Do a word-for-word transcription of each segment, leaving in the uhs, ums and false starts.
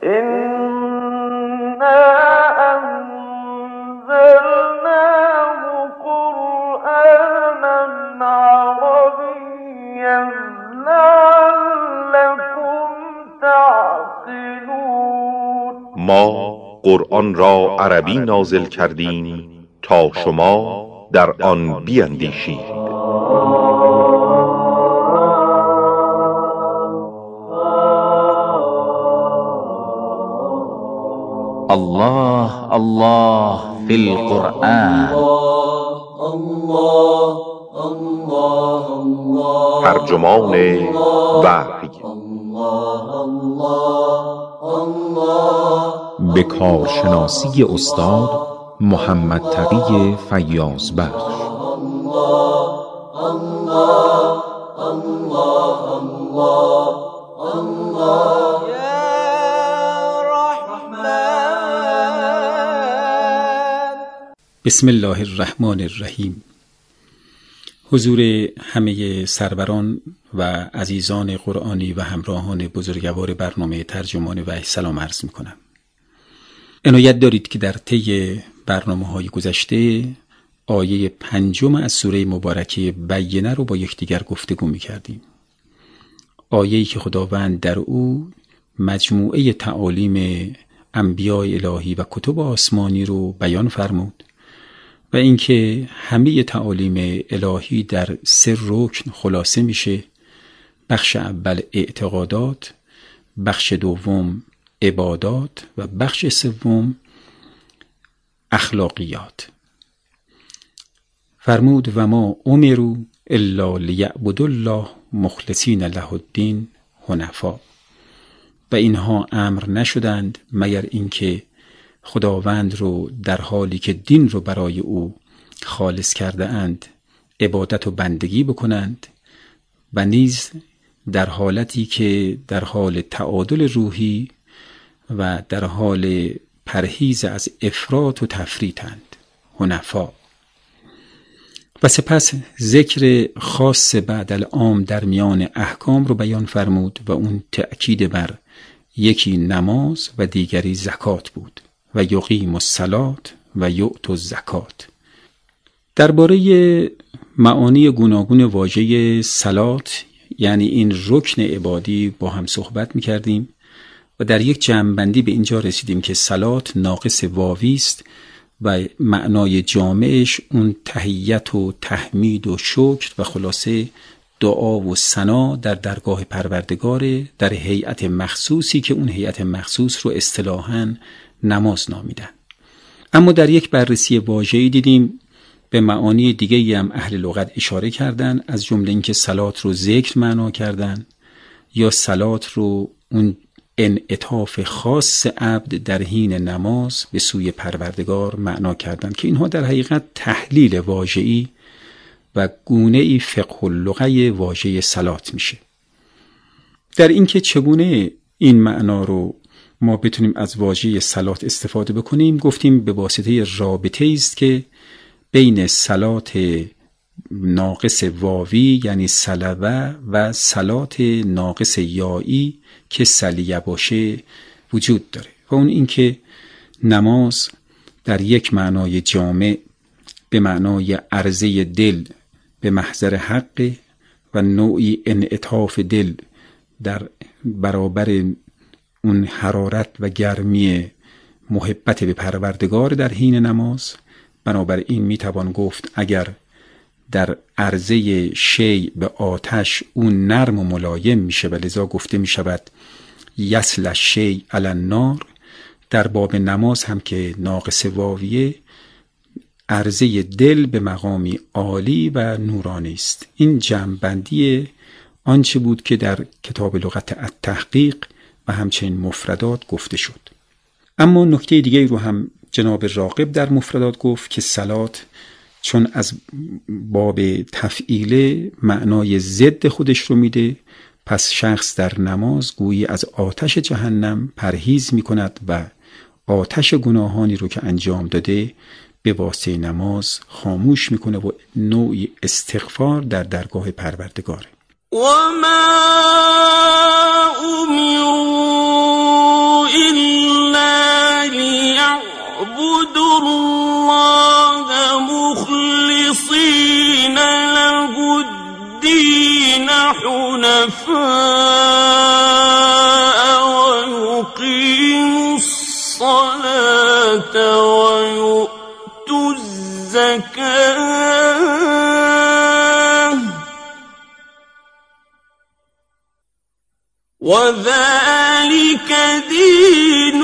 ما قرآن را عربی نازل کردیم تا شما در آن بیندیشید. الله الله فی القرآن. ترجمان وحی. به کارشناسی استاد محمد تقی فیاض بخش. بسم الله الرحمن الرحیم. حضور همه سروران و عزیزان قرآنی و همراهان بزرگوار برنامه ترجمان وحی سلام عرض میکنم. عنایت دارید که در طی برنامه‌های گذشته آیه پنجم از سوره مبارکه بینه رو با یکدیگر گفتگو می‌کردیم. آیه‌ای که خداوند در او مجموعه تعالیم انبیاء الهی و کتب آسمانی رو بیان فرمود و اینکه همه تعالیم الهی در سه رکن خلاصه میشه. بخش اول اعتقادات، بخش دوم عبادات و بخش سوم اخلاقیات. فرمود و ما امروا الا لیعبدوا الله مخلصین له الدین حنفا. و اینها امر نشدند مگر اینکه خداوند رو در حالی که دین رو برای او خالص کرده اند عبادت و بندگی بکنند و نیز در حالتی که در حال تعادل روحی و در حال پرهیز از افراط و تفریطند، حنفا. و سپس ذکر خاص بعد العام در میان احکام رو بیان فرمود و اون تأکید بر یکی نماز و دیگری زکات بود و یقیم الصلاة و یؤت الزکات. درباره معانی گوناگون واژه صلات یعنی این رکن عبادی با هم صحبت می‌کردیم و در یک جمع‌بندی به اینجا رسیدیم که صلات ناقص واوی است و معنای جامعش اون تحیت و تحمید و شکر و خلاصه دعا و ثنا در درگاه پروردگار در هیئت مخصوصی که اون هیئت مخصوص رو اصطلاحاً نماز نامیدن. اما در یک بررسی واژه‌ای دیدیم به معانی دیگه‌ای هم اهل لغت اشاره کردن، از جمله اینکه صلات رو ذکر معنا کردن یا صلات رو اون انعطاف خاص عبد در حین نماز به سوی پروردگار معنا کردن که اینها در حقیقت تحلیل واژه‌ای و گونه‌ای فقه اللغه واژه صلات میشه. در اینکه چگونه این معنا رو ما بتونیم از واژه صلات استفاده بکنیم گفتیم به واسطه رابطه است که بین صلات ناقص واوی یعنی صلوه و صلات ناقص یایی که سلیه باشه وجود داره و اون اینکه نماز در یک معنای جامع به معنای عرضه دل به محضر حق و نوعی انعطاف دل در برابر اون حرارت و گرمی محبت به پروردگار در حین نماز. بنابراین میتوان گفت اگر در عرضه شی به آتش اون نرم و ملایم میشه و لذا گفته میشود یسل الشی علی النار، در باب نماز هم که ناقص واویه عرضه دل به مقامی عالی و نورانی است. این جمع‌بندی آنچه بود که در کتاب لغت التحقیق و همچنین مفردات گفته شد. اما نکته دیگه رو هم جناب راغب در مفردات گفت که صلات چون از باب تفعیله معنای ضد خودش رو میده، پس شخص در نماز گویی از آتش جهنم پرهیز میکند و آتش گناهانی رو که انجام داده به واسطه نماز خاموش میکنه و نوعی استغفار در درگاه پروردگاره. و ما امروا ويقيموا الصلاة ويؤتوا الزكاة وذلك دين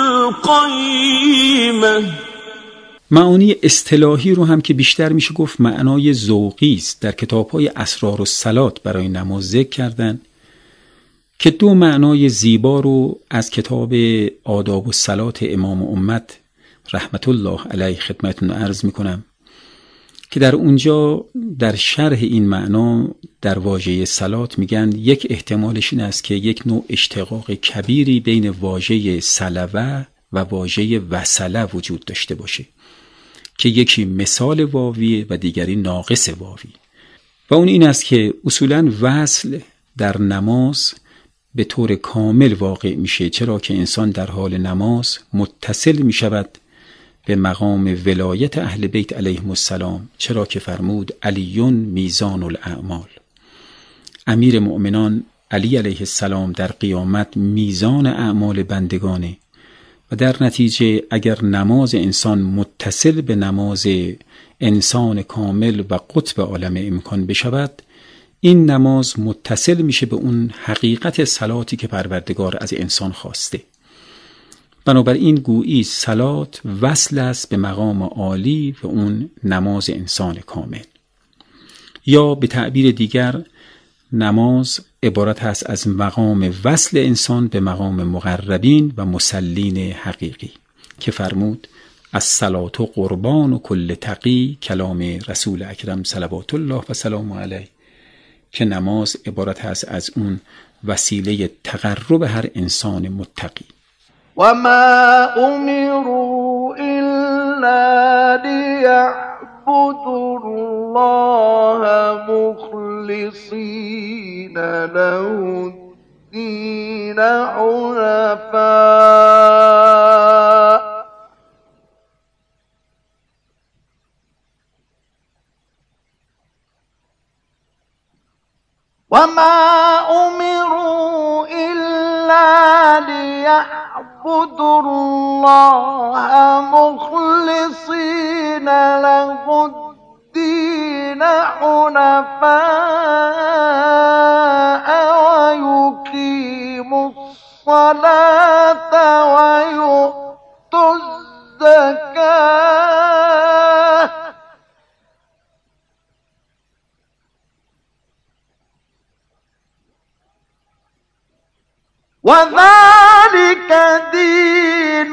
القیمة. معانی اصطلاحی رو هم که بیشتر میشه گفت معنای ذوقی است در کتاب‌های اسرار الصلات برای نماز ذکر کردن که دو معنای زیبا رو از کتاب آداب الصلات امام امت رحمت الله علیه خدمتتون عرض میکنم که در اونجا در شرح این معنا در واژه صلات میگن یک احتمالش این است که یک نوع اشتقاق کبیری بین واژه صلوه و واژه وصله وجود داشته باشه که یکی مثال واوی و دیگری ناقص واوی و اون این است که اصولاً وصل در نماز به طور کامل واقع میشه، چرا که انسان در حال نماز متصل میشود به مقام ولایت اهل بیت علیهم السلام، چرا که فرمود علیون میزان الاعمال، امیر مؤمنان علی علیه السلام در قیامت میزان اعمال بندگانه و در نتیجه اگر نماز انسان متصل به نماز انسان کامل و قطب عالم امکان بشود، این نماز متصل میشه به اون حقیقت صلاتی که پروردگار از انسان خواسته. بنابراین گویی صلات وصل است به مقام عالی و اون نماز انسان کامل. یا به تعبیر دیگر نماز عبارت هست از مقام وصل انسان به مقام مقربین و مسلین حقیقی که فرمود الصلاة قربان و کل تقی، کلام رسول اکرم صلوات الله و سلام علیه، که نماز عبارت هست از اون وسیله تقرب هر انسان متقی. و ما امروا الا لیعبدوا الله مخلصین له الدین حنفاء وما أمروا إلا ليعبدوا الله مخلصين له الدين حنفاء ويقيموا الصلاة ويؤتوا الزكاة وذلك دین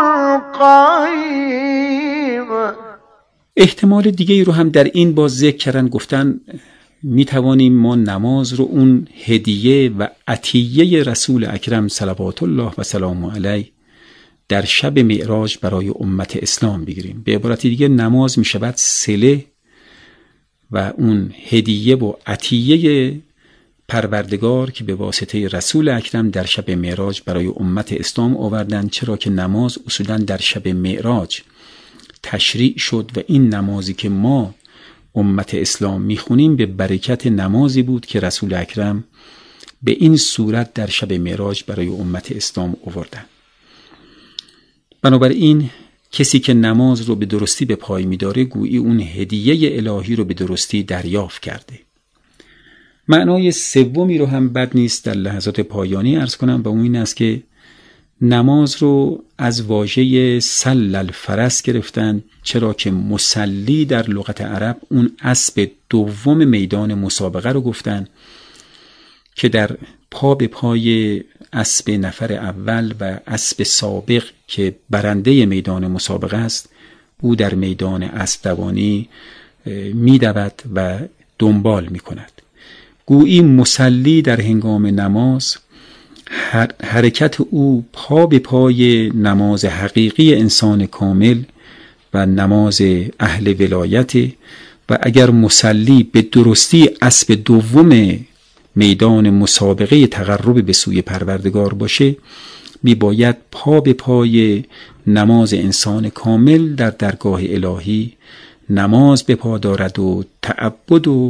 القیمة. احتمال دیگه ای رو هم در این باز ذکر کردن، گفتن می توانیم ما نماز رو اون هدیه و عطیه رسول اکرم صلوات الله و سلام علیه در شب معراج برای امت اسلام بگیریم. به عبارت دیگه نماز می شود صله و اون هدیه و عطیه پروردگار که به واسطه رسول اکرم در شب معراج برای امت اسلام آوردن، چرا که نماز اصولا در شب معراج تشریع شد و این نمازی که ما امت اسلام میخونیم به برکت نمازی بود که رسول اکرم به این صورت در شب معراج برای امت اسلام آوردن. بنابراین کسی که نماز رو به درستی به پای میداره گویی اون هدیه الهی رو به درستی دریافت کرده. معنای سومی رو هم بد نیست در لحظات پایانی عرض کنم و اون این است که نماز رو از واژه سل الفرس گرفتن، چرا که مسلی در لغت عرب اون اسب دوم میدان مسابقه رو گفتن که در پا به پای اسب نفر اول و اسب سابق که برنده میدان مسابقه است، او در میدان اسب دوانی میدود و دنبال میکند. گویی مسلی در هنگام نماز حرکت او پا به پای نماز حقیقی انسان کامل و نماز اهل ولایت و اگر مسلی به درستی اسب دوم میدان مسابقه تقرب به سوی پروردگار باشه، می باید پا به پای نماز انسان کامل در درگاه الهی نماز به پا دارد و تعبد و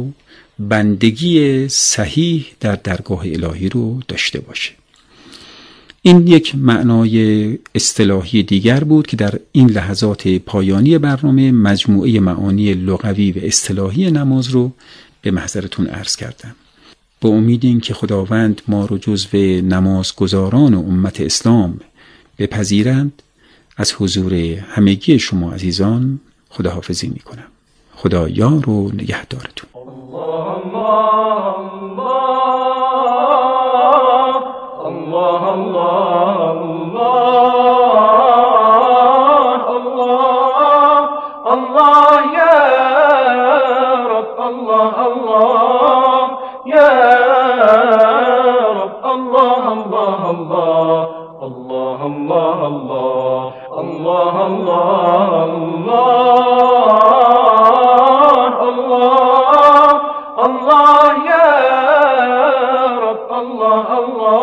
بندگی صحیح در درگاه الهی رو داشته باشه. این یک معنای اصطلاحی دیگر بود که در این لحظات پایانی برنامه مجموعه معانی لغوی و اصطلاحی نماز رو به محضرتون عرض کردم. با امید این که خداوند ما رو جزو نمازگزاران امت اسلام بپذیرند، از حضور همگی شما عزیزان خداحافظی می کنم. خدا یار و نگهدارتون. Allah